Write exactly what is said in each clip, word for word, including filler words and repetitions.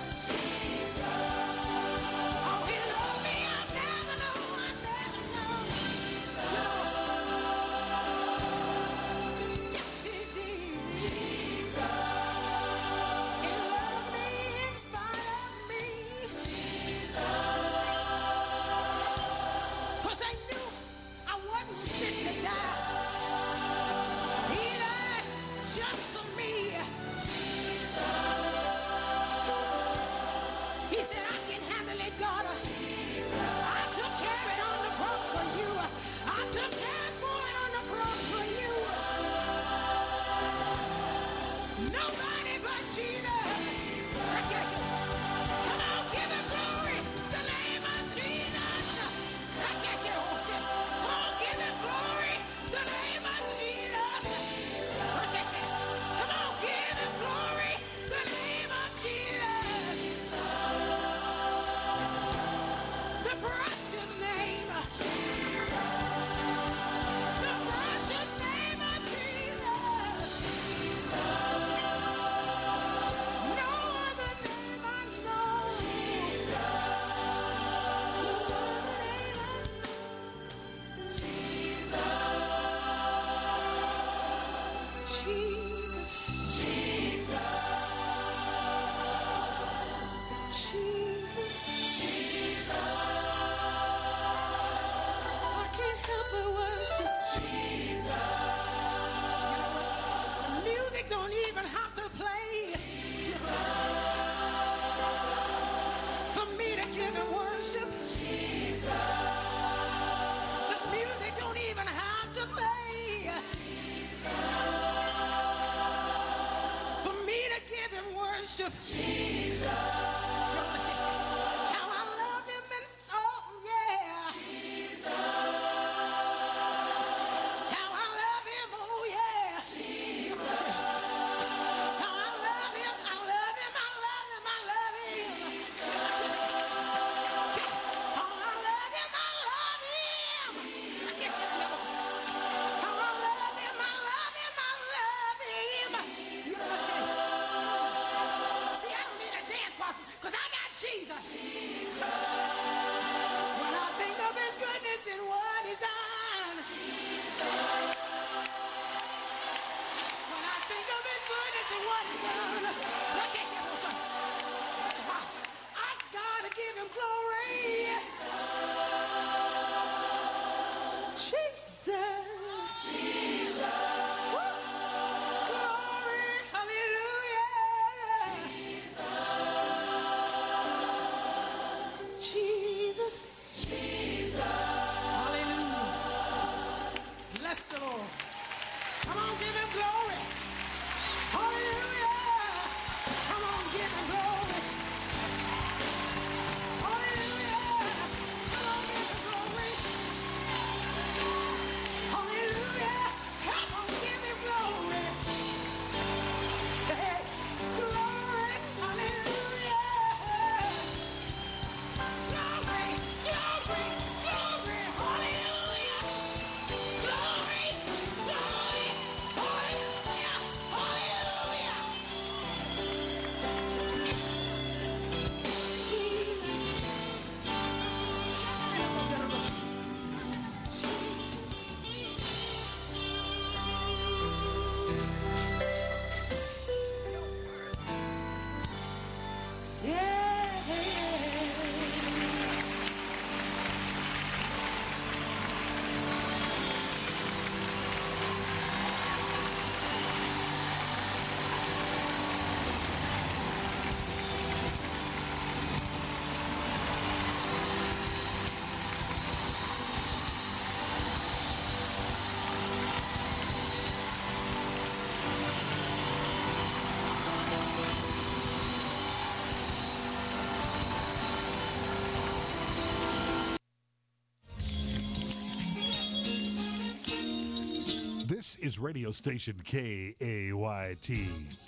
This is radio station K A Y T.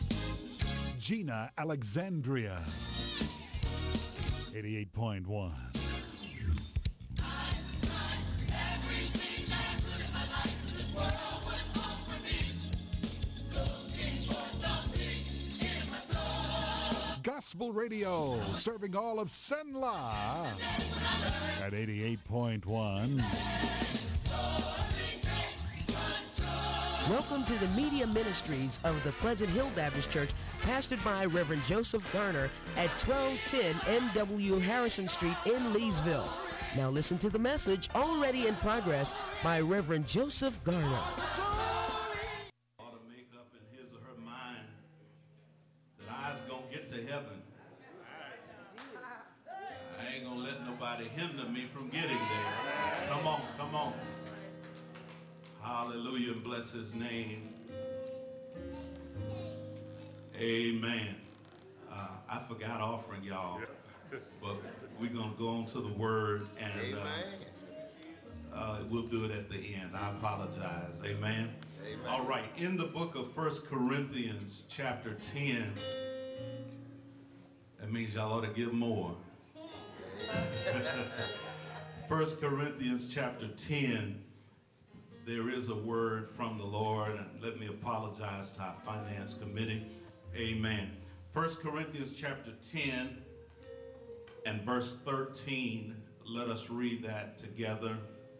Gina Alexandria, eighty-eight point one. Gospel Radio, serving all of Cenla at eighty-eight point one. Welcome to the media ministries of the Pleasant Hill Baptist Church, pastored by Reverend Joseph Garner at twelve ten M W Harrison Street in Leesville. Now listen to the message already in progress by Reverend Joseph Garner. Ought to make up in his or her mind that I was going to get to heaven. I ain't going to let nobody hinder me from getting there. Come on, come on. Hallelujah, and bless his name. Amen. Uh, I forgot offering, y'all, but we're going to go on to the word, and uh, uh, we'll do it at the end. I apologize. Amen. Amen. All right, in the book of First Corinthians chapter ten, that means y'all ought to give more. First Corinthians chapter ten, there is a word from the Lord, and let me apologize to our finance committee. Amen. First Corinthians chapter ten and verse thirteen. Let us read that together.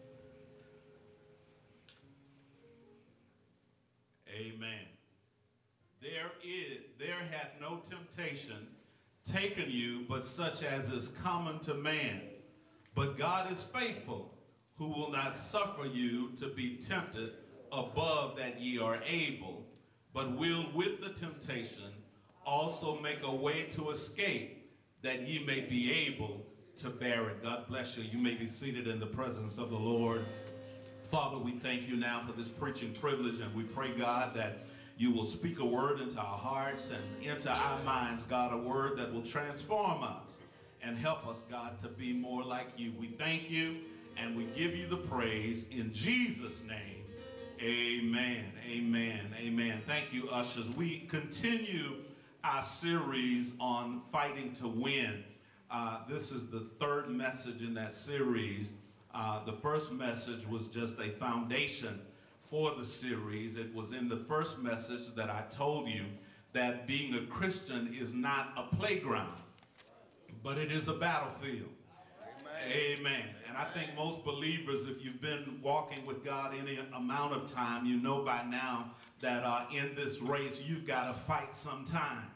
Amen. There is, there hath no temptation taken you, but such as is common to man. But God is faithful, who will not suffer you to be tempted above that ye are able, but will with the temptation also make a way to escape, that ye may be able to bear it. God bless you. You may be seated in the presence of the Lord. Father, we thank you now for this preaching privilege, and we pray, God, that you will speak a word into our hearts and into our minds, God, a word that will transform us and help us, God, to be more like you. We thank you, and we give you the praise in Jesus' name. Amen, amen, amen. Thank you, ushers. We continue our series on fighting to win. Uh, this is the third message in that series. Uh, the first message was just a foundation for the series. It was in the first message that I told you that being a Christian is not a playground, but it is a battlefield. Amen. Amen. And I think most believers, if you've been walking with God any amount of time, you know by now that uh, in this race, you've got to fight sometimes.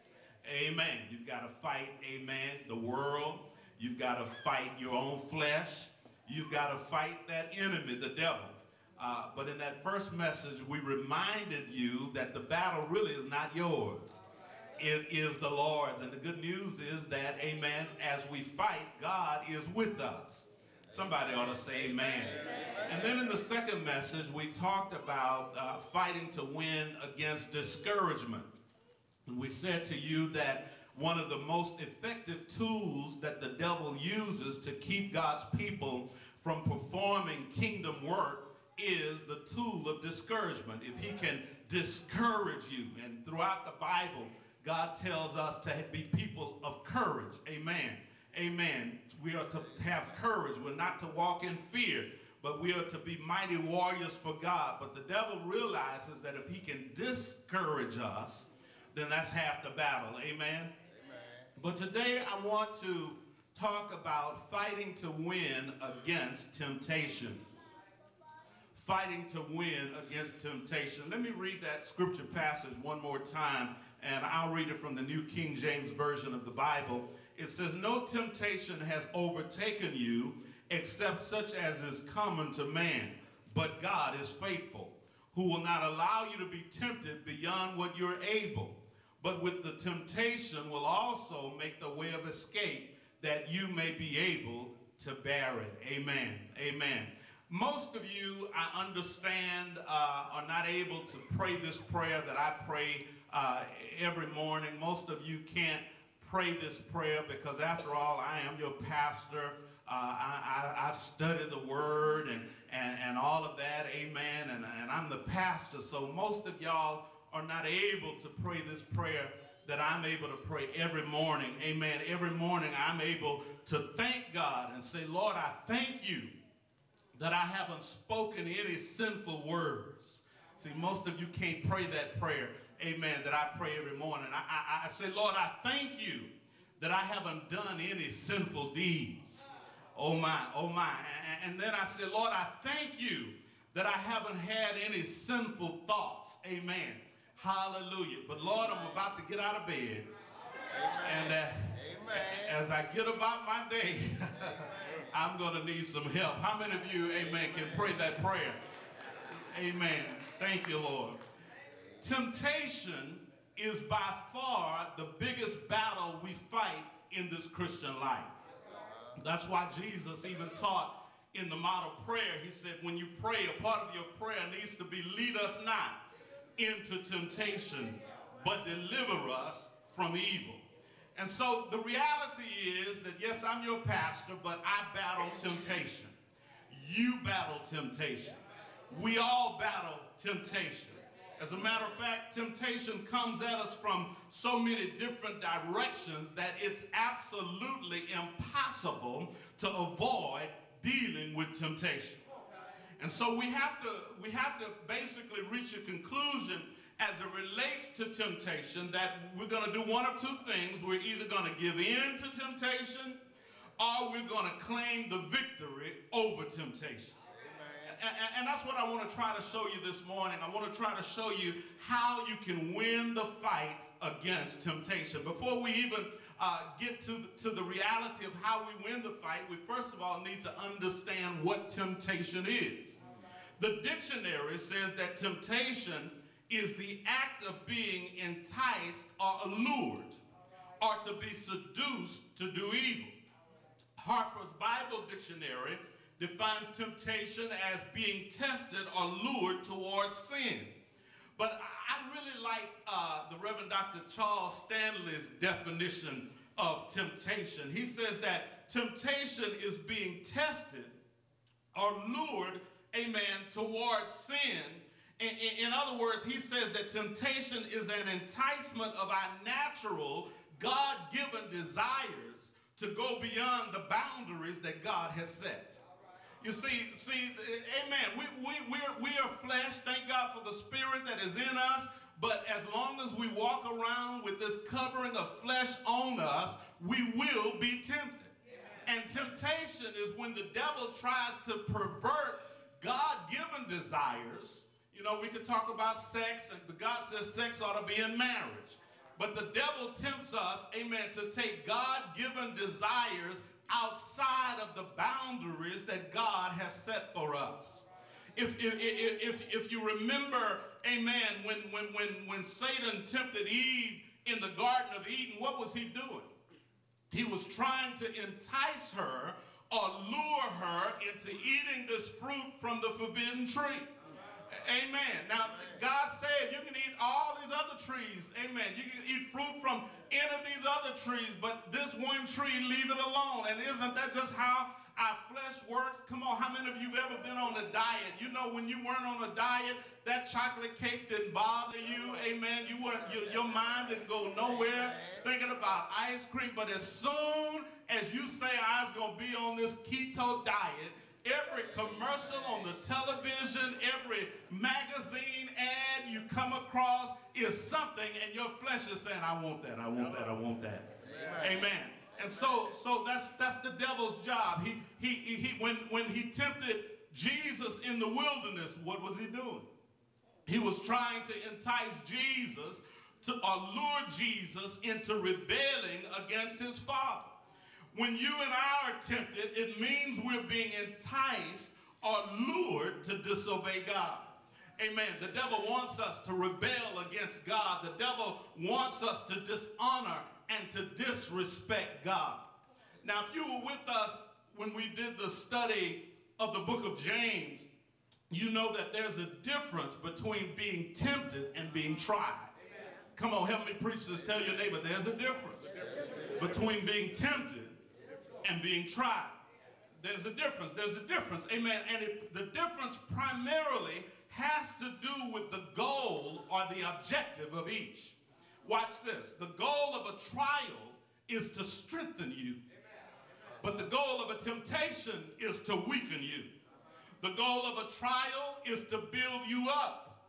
Amen. You've got to fight, amen, the world. You've got to fight your own flesh. You've got to fight that enemy, the devil. Uh, but in that first message, we reminded you that the battle really is not yours. It is the Lord's. And the good news is that, amen, as we fight, God is with us. Somebody ought to say amen. Amen. And then in the second message, we talked about uh, fighting to win against discouragement. And we said to you that one of the most effective tools that the devil uses to keep God's people from performing kingdom work is the tool of discouragement. If he can discourage you, and throughout the Bible, God tells us to be people of courage. Amen. Amen. We are to have courage. We're not to walk in fear, but we are to be mighty warriors for God. But the devil realizes that if he can discourage us, then that's half the battle. Amen. Amen. But today I want to talk about fighting to win against temptation. Fighting to win against temptation. Let me read that scripture passage one more time, and I'll read it from the New King James Version of the Bible. It says, "No temptation has overtaken you except such as is common to man, but God is faithful, who will not allow you to be tempted beyond what you're able, but with the temptation will also make the way of escape, that you may be able to bear it." Amen. Amen. Most of you, I understand, uh, are not able to pray this prayer that I pray uh, every morning. Most of you can't pray this prayer because, after all, I am your pastor. Uh, I, I, I've studied the word and, and, and all of that. Amen. And, and I'm the pastor. So most of y'all are not able to pray this prayer that I'm able to pray every morning. Amen. Every morning I'm able to thank God and say, Lord, I thank you that I haven't spoken any sinful words. See, most of you can't pray that prayer. amen, that I pray every morning. I, I, I say, Lord, I thank you that I haven't done any sinful deeds. Oh my, oh my. And, and then I say, Lord, I thank you that I haven't had any sinful thoughts. Amen. Hallelujah. But Lord, I'm about to get out of bed. And uh, as I get about my day, I'm going to need some help. How many of you, amen, can pray that prayer? Amen. Thank you, Lord. Temptation is by far the biggest battle we fight in this Christian life. That's why Jesus even taught in the model prayer, he said, when you pray, a part of your prayer needs to be, lead us not into temptation, but deliver us from evil. And so the reality is that, yes, I'm your pastor, but I battle temptation. You battle temptation. We all battle temptation. As a matter of fact, temptation comes at us from so many different directions that it's absolutely impossible to avoid dealing with temptation. And so we have to, we have to basically reach a conclusion as it relates to temptation that we're going to do one of two things. We're either going to give in to temptation or we're going to claim the victory over temptation. And, and, and that's what I want to try to show you this morning. I want to try to show you how you can win the fight against temptation. Before we even uh, get to, to the reality of how we win the fight, we first of all need to understand what temptation is. The dictionary says that temptation is the act of being enticed or allured or to be seduced to do evil. Harper's Bible Dictionary defines temptation as being tested or lured towards sin. But I really like uh, the Reverend Doctor Charles Stanley's definition of temptation. He says that temptation is being tested or lured, amen, towards sin. In, in, in other words, he says that temptation is an enticement of our natural, God-given desires to go beyond the boundaries that God has set. You see, see, amen, we, we, we're, we are flesh. Thank God for the spirit that is in us. But as long as we walk around with this covering of flesh on us, we will be tempted. And temptation is when the devil tries to pervert God-given desires. You know, we could talk about sex, and God says sex ought to be in marriage. But the devil tempts us, amen, to take God-given desires outside of the boundaries that God has set for us. If, if, if, if you remember, amen, when, when, when, when Satan tempted Eve in the Garden of Eden, what was he doing? He was trying to entice her or lure her into eating this fruit from the forbidden tree. Amen. Now, God said you can eat all these other trees. Amen. You can eat fruit from any of these other trees, but this one tree, leave it alone. And isn't that just how our flesh works? Come on, how many of you have ever been on a diet? You know, when you weren't on a diet, that chocolate cake didn't bother you. Amen. You weren't, your, your mind didn't go nowhere thinking about ice cream. But as soon as you say, I was going to be on this keto diet, every commercial on the television, every magazine ad you come across is something, and your flesh is saying, I want that, I want that, I want that. Amen. Amen. And so, so that's that's the devil's job. He he he when when he tempted Jesus in the wilderness, what was he doing? He was trying to entice Jesus to allure Jesus into rebelling against his Father. When you and I are tempted, it means we're being enticed or lured to disobey God. Amen. The devil wants us to rebel against God. The devil wants us to dishonor and to disrespect God. Now, if you were with us when we did the study of the book of James, you know that there's a difference between being tempted and being tried. Amen. Come on, help me preach this. Tell your neighbor, there's a difference between being tempted and being tried. There's a difference. There's a difference. Amen. And it, the difference primarily has to do with the goal or the objective of each. Watch this. The goal of a trial is to strengthen you. But the goal of a temptation is to weaken you. The goal of a trial is to build you up.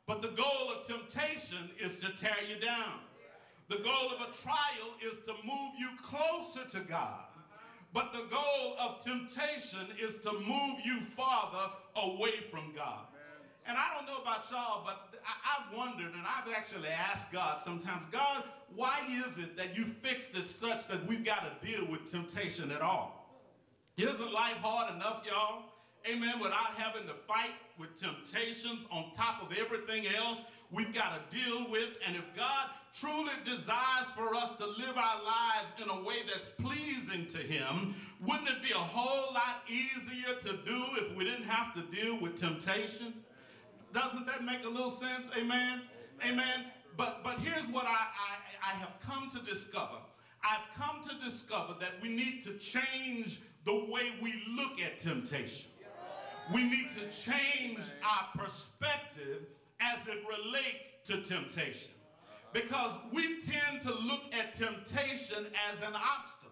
But the goal of temptation is to tear you down. The goal of a trial is to move you closer to God. But the goal of temptation is to move you farther away from God. And I don't know about y'all, but I, I've wondered, and I've actually asked God sometimes, God, why is it that you fixed it such that we've got to deal with temptation at all? Isn't life hard enough, y'all? Amen, without having to fight with temptations on top of everything else we've got to deal with. And if God truly desires for us to live our lives in a way that's pleasing to him, wouldn't it be a whole lot easier to do if we didn't have to deal with temptation? Doesn't that make a little sense? Amen? Amen. But, but here's what I, I, I have come to discover. I've come to discover that we need to change the way we look at temptation. We need to change our perspective as it relates to temptation. Because we tend to look at temptation as an obstacle.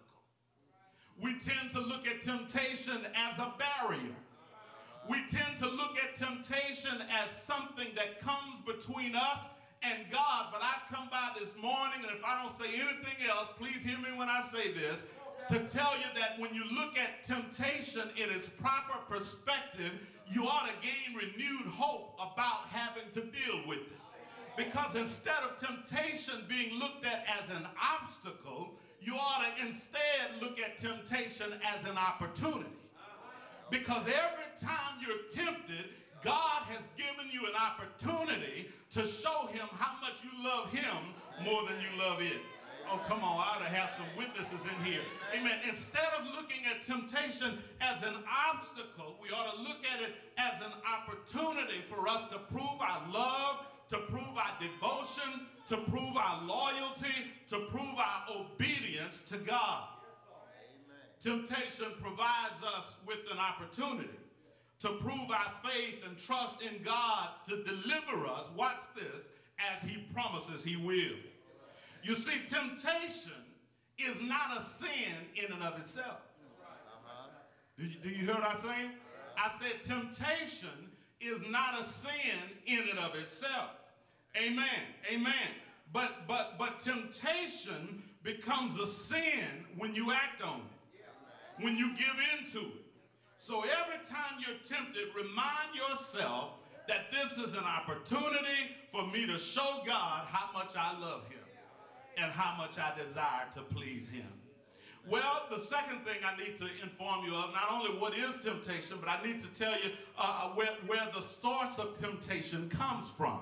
We tend to look at temptation as a barrier. We tend to look at temptation as something that comes between us and God. But I've come by this morning, and if I don't say anything else, please hear me when I say this, to tell you that when you look at temptation in its proper perspective, you ought to gain renewed hope about having to deal with it. Because instead of temptation being looked at as an obstacle, you ought to instead look at temptation as an opportunity. Because every time you're tempted, God has given you an opportunity to show him how much you love him more than you love it. Oh, come on, I ought to have some witnesses in here. Amen. Instead of looking at temptation as an obstacle, we ought to look at it as an opportunity for us to prove our love, to prove our devotion, to prove our loyalty, to prove our obedience to God. Temptation provides us with an opportunity to prove our faith and trust in God to deliver us, watch this, as he promises he will. You see, temptation is not a sin in and of itself. Do you, do you hear what I'm saying? I said temptation is not a sin in and of itself. Amen. Amen. But but but temptation becomes a sin when you act on it, when you give into it. So every time you're tempted, remind yourself that this is an opportunity for me to show God how much I love him and how much I desire to please him. Well, the second thing I need to inform you of, not only what is temptation, but I need to tell you uh, where, where the source of temptation comes from.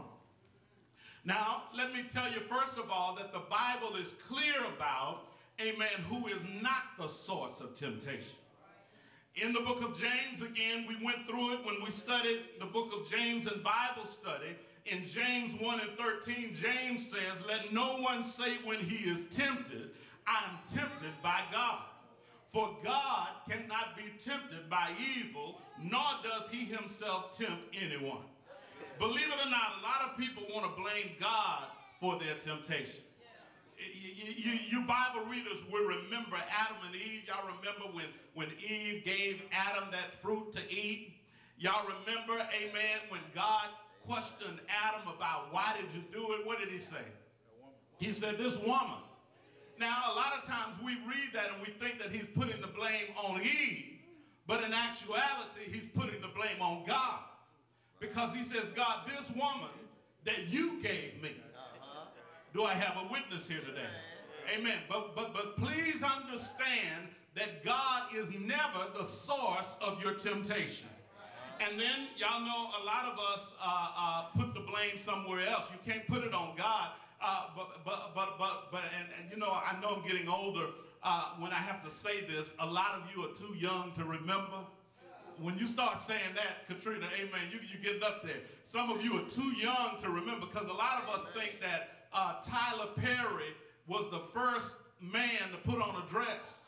Now, let me tell you, first of all, that the Bible is clear about, amen, who is not the source of temptation. In the book of James, again, we went through it when we studied the book of James in Bible study. In James one and thirteen, James says, let no one say when he is tempted, I am tempted by God. For God cannot be tempted by evil, nor does he himself tempt anyone. Believe it or not, a lot of people want to blame God for their temptation. You, you, you Bible readers will remember Adam and Eve. Y'all remember when, when Eve gave Adam that fruit to eat? Y'all remember, amen, when God questioned Adam about why did you do it? What did he say? He said, this woman. Now, a lot of times we read that and we think that he's putting the blame on Eve, but in actuality, he's putting the blame on God. Because he says, God, this woman that you gave me. Do I have a witness here today? Amen. But, but, but please understand that God is never the source of your temptation. And then, y'all know, a lot of us uh, uh, put the blame somewhere else. You can't put it on God. Uh, but, but, but, but, but, and, and you know, I know I'm getting older uh, when I have to say this. A lot of you are too young to remember. When you start saying that, Katrina, amen, you, you're getting up there. Some of you are too young to remember, because a lot of us think that uh, Tyler Perry was the first man to put on a dress.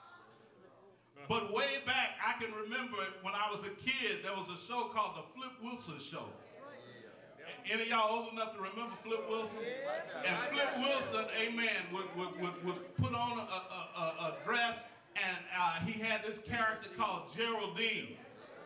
But way back, I can remember when I was a kid, there was a show called The Flip Wilson Show. Any of y'all old enough to remember Flip Wilson? And Flip Wilson, amen, would, would, would, would put on a, a, a, a dress, and uh, he had this character called Geraldine.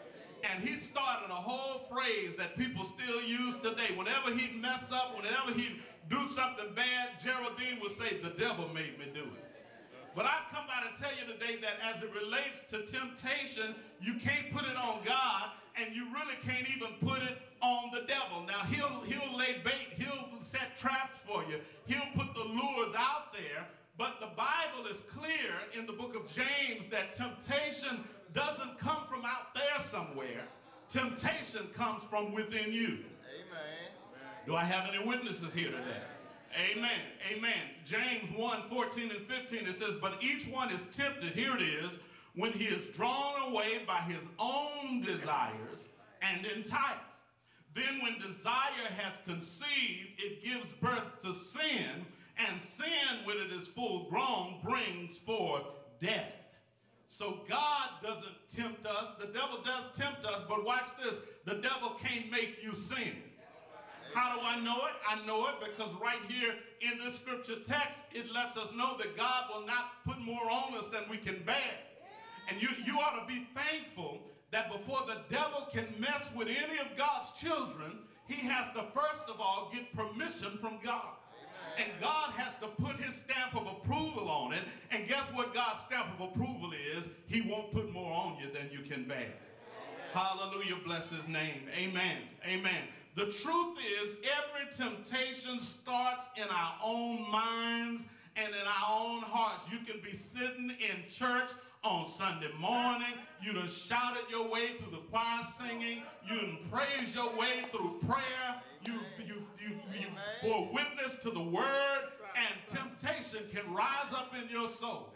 And he started a whole phrase that people still use today. Whenever he'd mess up, whenever he'd do something bad, Geraldine would say, the devil made me do it. But I've come by to tell you today that as it relates to temptation, you can't put it on God, and you really can't even put it on the devil. Now, he'll, he'll lay bait, he'll set traps for you, he'll put the lures out there, but the Bible is clear in the book of James that temptation doesn't come from out there somewhere. Temptation comes from within you. Amen. Do I have any witnesses here today? Amen. Amen. James one, fourteen and fifteen, it says, but each one is tempted, here it is, when he is drawn away by his own desires and enticed. Then when desire has conceived, it gives birth to sin, and sin, when it is full grown, brings forth death. So God doesn't tempt us. The devil does tempt us, but watch this. The devil can't make you sin. How do I know it? I know it because right here in this scripture text, it lets us know that God will not put more on us than we can bear. And you, you ought to be thankful that before the devil can mess with any of God's children, he has to first of all get permission from God. And God has to put his stamp of approval on it. And guess what God's stamp of approval is? He won't put more on you than you can bear. Hallelujah, bless his name. Amen. Amen. The truth is, every temptation starts in our own minds and in our own hearts. You can be sitting in church on Sunday morning. You done shouted your way through the choir singing. You done praised your way through prayer. You, you, you, you bore witness to the word, and temptation can rise up in your soul.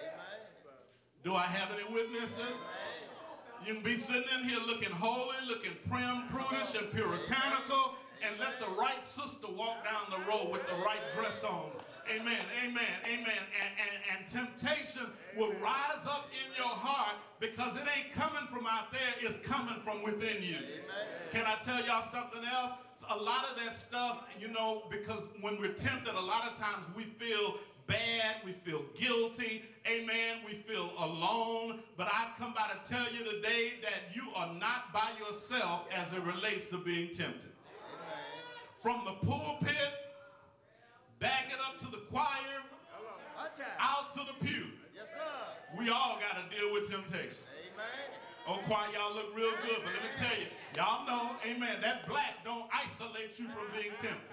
Do I have any witnesses? You can be sitting in here looking holy, looking prim, prudish, and puritanical, and let the right sister walk down the road with the right dress on. Amen, amen, amen. And, and, and temptation will rise up in your heart because it ain't coming from out there, it's coming from within you. Amen. Can I tell y'all something else? A lot of that stuff, you know, because when we're tempted, a lot of times we feel bad, we feel guilty, amen, we feel alone. But I've come by to tell you today that you are not by yourself as it relates to being tempted. Amen. From the pulpit, back it up to the choir, out to the pew. Yes, sir. We all got to deal with temptation. Amen. Oh, choir, y'all look real good, but let me tell you, y'all know, amen, that black don't isolate you from being tempted.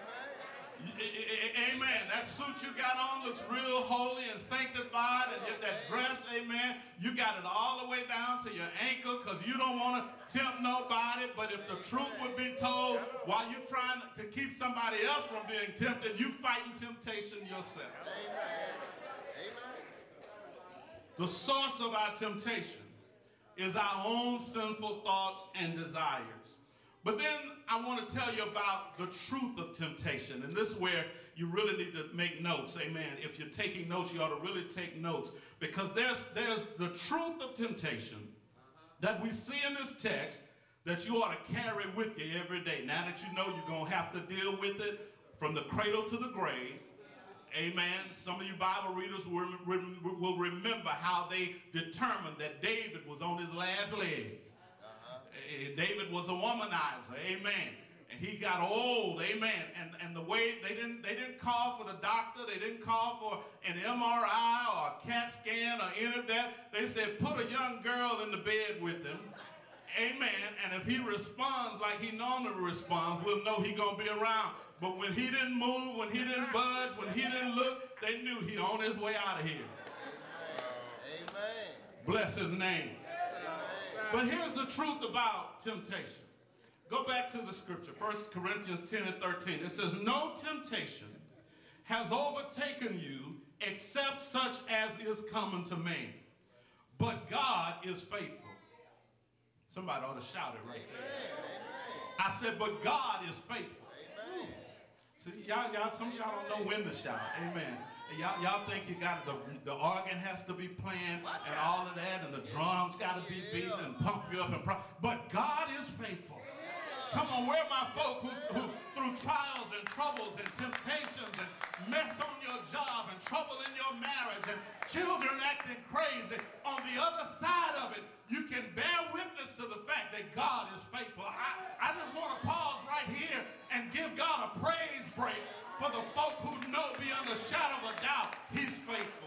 Amen. That suit you got on looks real holy and sanctified, and that dress, amen, you got it all the way down to your ankle because you don't want to tempt nobody. But if the truth would be told, while you're trying to keep somebody else from being tempted, you fighting temptation yourself. Amen. Amen. The source of our temptation is our own sinful thoughts and desires. But then I want to tell you about the truth of temptation. And this is where you really need to make notes. Amen. If you're taking notes, you ought to really take notes. Because there's, there's the truth of temptation that we see in this text that you ought to carry with you every day. Now that you know you're going to have to deal with it from the cradle to the grave. Amen. Some of you Bible readers will, will remember how they determined that David was on his last leg. David was a womanizer, amen. And he got old, amen. And and the way they didn't they didn't call for the doctor, they didn't call for an M R I or a CAT scan or any of that. They said put a young girl in the bed with him, amen. And if he responds like he normally responds, we'll know he's gonna be around. But when he didn't move, when he didn't budge, when he didn't look, they knew he on his way out of here. Amen. Bless his name. But here's the truth about temptation. Go back to the scripture, First Corinthians ten and thirteen. It says, no temptation has overtaken you except such as is common to man. But God is faithful. Somebody ought to shout it right there. I said, but God is faithful. Amen. See, y'all, y'all, some of y'all don't know when to shout. Amen. Y'all, y'all think you got the, the organ has to be playing and all of that, and the drums got to be beating and pump you up. and pro But God is faithful. Come on, where are my folk who, who through trials and troubles and temptations and mess on your job and trouble in your marriage and children acting crazy, on the other side of it, you can bear witness to the fact that God is faithful. I, I just want to pause right here and give God a praise break for the folk who know beyond a shadow of a doubt he's faithful.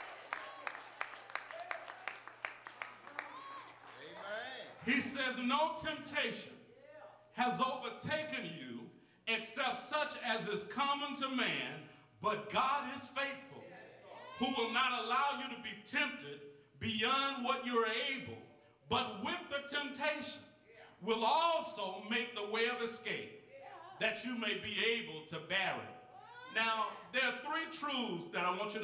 He says, no temptation has overtaken you except such as is common to man, but God is faithful, who will not allow you to be tempted beyond what you're able, but with the temptation will also make the way of escape, that you may be able to bear it. Now, there are three truths that I want you to